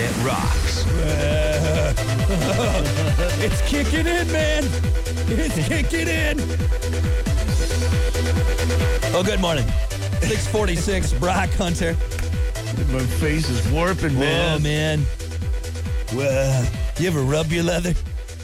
that rocks. It's kicking in, man. It's kicking in. Oh, good morning. 646, Brock Hunter. My face is warping, man. Oh, man. Well, you ever rub your leather?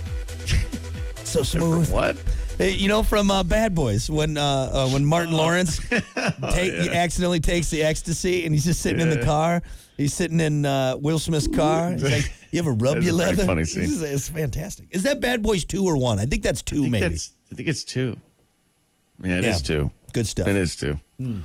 So smooth. What? Hey, you know, from Bad Boys, when Martin Lawrence accidentally takes the ecstasy and he's just sitting in the car. He's sitting in Will Smith's car. He's like, you ever rub your leather? Funny scene. It's fantastic. Is that Bad Boys 2 or 1? I think that's 2, maybe. I think it's 2. Yeah, it is 2. Good stuff. It is 2.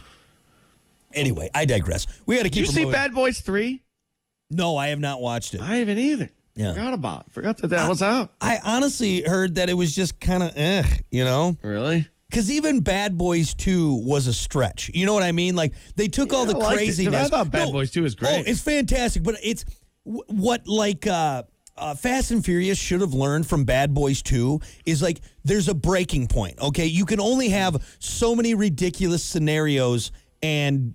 Anyway, I digress. We got to keep Did you see Bad Boys 3? No, I have not watched it. I haven't either. Yeah. Forgot that was out. I honestly heard that it was just kind of you know? Really? Because even Bad Boys 2 was a stretch. You know what I mean? Like, they took all the craziness. I thought Bad Boys 2 was great. Oh, it's fantastic. But it's what, like, Fast and Furious should have learned from Bad Boys 2 is, like, there's a breaking point, okay? You can only have so many ridiculous scenarios and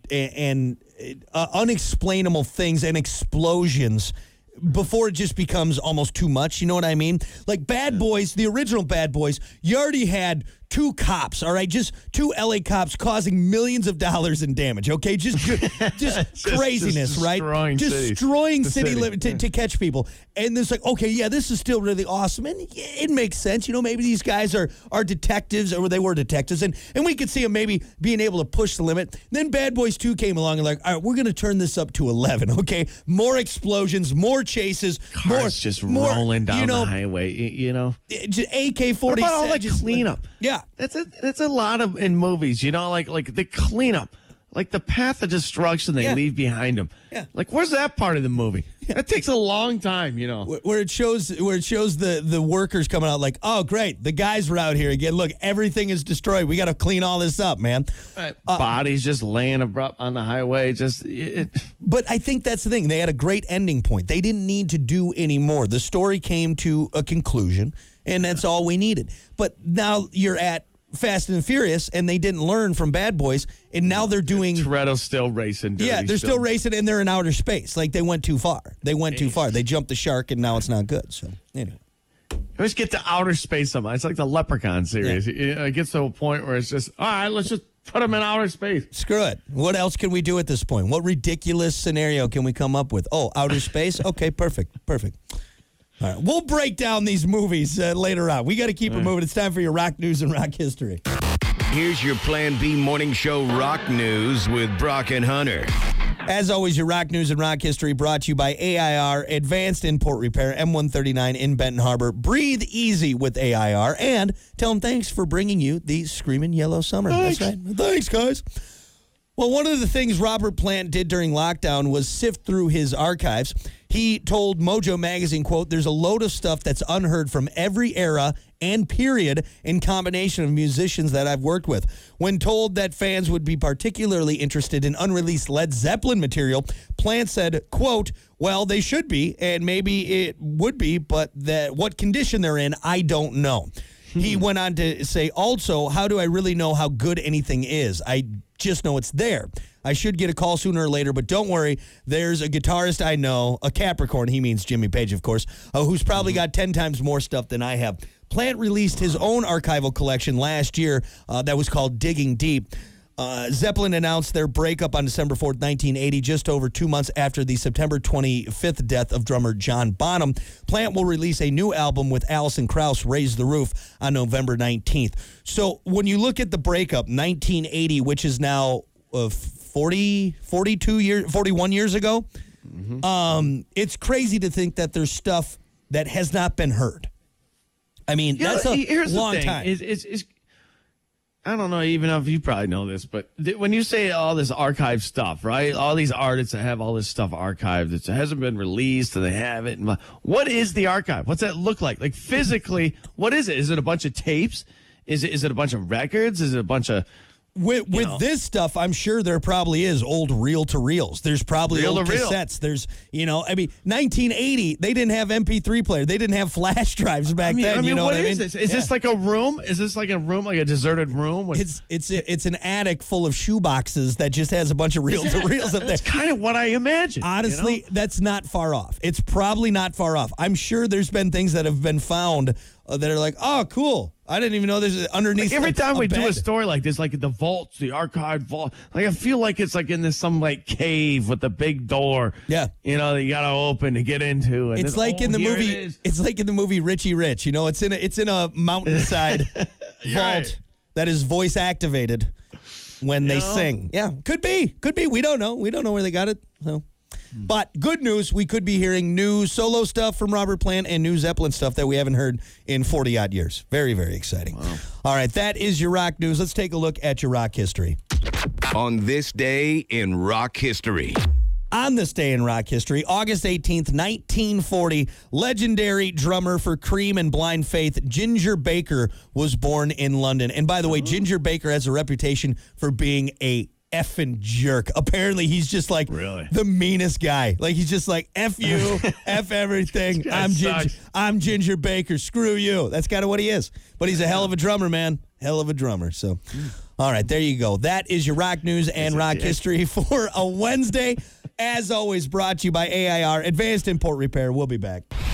unexplainable things and explosions before it just becomes almost too much. You know what I mean? Like Bad Boys, the original Bad Boys, you already had 2 cops, all right? Just 2 LA cops causing millions of dollars in damage, okay? Just craziness, just right? Destroying city to catch people. And it's like, okay, yeah, this is still really awesome. And it makes sense. You know, maybe these guys are detectives, or they were detectives, and we could see them maybe being able to push the limit. Then Bad Boys 2 came along and like, all right, we're going to turn this up to 11, okay? More explosions, more chases. Cars just rolling down the highway, you know? AK-47. What about all the cleanup? Yeah. That's a lot of in movies, you know, like the cleanup, like the path of destruction they leave behind them. Yeah. Like, where's that part of the movie? That takes a long time, you know. Where it shows the workers coming out like, oh, great, the guys were out here again. Look, everything is destroyed. We got to clean all this up, man. Bodies just laying abrupt on the highway. But I think that's the thing. They had a great ending point. They didn't need to do any more. The story came to a conclusion, and that's all we needed. But now you're at Fast and Furious, and they didn't learn from Bad Boys, and now they're doing... Toretto's still racing. Dude. Yeah, they're still racing, and they're in outer space. Like, they went too far. They jumped the shark, and now it's not good. So, anyway. I always get to outer space somehow. It's like the Leprechaun series. Yeah. It gets to a point where it's just, all right, let's just put them in outer space. Screw it. What else can we do at this point? What ridiculous scenario can we come up with? Oh, outer space? Okay, perfect. All right, we'll break down these movies later on. We got to keep it moving. It's time for your rock news and rock history. Here's your Plan B morning show rock news with Brock and Hunter. As always, your rock news and rock history brought to you by AIR, Advanced Import Repair, M139 in Benton Harbor. Breathe easy with AIR, and tell them thanks for bringing you the Screaming Yellow Summer. Thanks. That's right. Thanks, guys. Well, one of the things Robert Plant did during lockdown was sift through his archives. He told Mojo Magazine, quote, there's a load of stuff that's unheard from every era and period in combination of musicians that I've worked with. When told that fans would be particularly interested in unreleased Led Zeppelin material, Plant said, quote, well, they should be, and maybe it would be, but what condition they're in, I don't know. He went on to say, also, how do I really know how good anything is? I just know it's there. I should get a call sooner or later, but don't worry. There's a guitarist I know, a Capricorn, he means Jimmy Page, of course, who's probably got 10 times more stuff than I have. Plant released his own archival collection last year that was called Digging Deep. Zeppelin announced their breakup on December 4th, 1980, just over 2 months after the September 25th death of drummer John Bonham. Plant will release a new album with Alison Krauss, Raise the Roof, on November 19th. So when you look at the breakup, 1980, which is now 41 years ago, it's crazy to think that there's stuff that has not been heard. I mean, that's a long time. I don't know even if you probably know this, but when you say all this archive stuff, right? All these artists that have all this stuff archived, it hasn't been released, and they have it. What is the archive? What's that look like? Like physically, what is it? Is it a bunch of tapes? Is it a bunch of records? Is it a bunch of With this stuff, I'm sure there probably is old reel-to-reels. There's probably old Reel-to-reel. cassettes. There's, 1980, they didn't have MP3 player. They didn't have flash drives back then. You know what what I mean? is this? Is this like a room? Is this like a room, like a deserted room? It's an attic full of shoe boxes that just has a bunch of reel-to-reels up there. That's kind of what I imagine. Honestly, that's not far off. It's probably not far off. I'm sure there's been things that have been found that are like, oh, cool. I didn't even know there's underneath. Every time we do a bed. story like this, like the vaults, the archive vault, like I feel like it's like in this some like cave with the big door. Yeah. That you gotta open to get into. And It's then, like in the here movie. it is. It's like in the movie Richie Rich. It's in a mountainside vault right. that is voice activated when they sing. Yeah, could be. We don't know. We don't know where they got it. So. But good news, we could be hearing new solo stuff from Robert Plant and new Zeppelin stuff that we haven't heard in 40-odd years. Very, very exciting. Wow. All right, that is your rock news. Let's take a look at your rock history. On this day in rock history. On this day in rock history, August 18th, 1940, legendary drummer for Cream and Blind Faith, Ginger Baker, was born in London. And by the way, Ginger Baker has a reputation for being a effing jerk. Apparently, he's just like the meanest guy. Like, he's just like, F you, F everything. I'm Ginger Baker. Screw you. That's kind of what he is. But he's a hell of a drummer, man. Hell of a drummer. So, all right, there you go. That is your rock news and rock history for a Wednesday. As always, brought to you by AIR, Advanced Import Repair. We'll be back.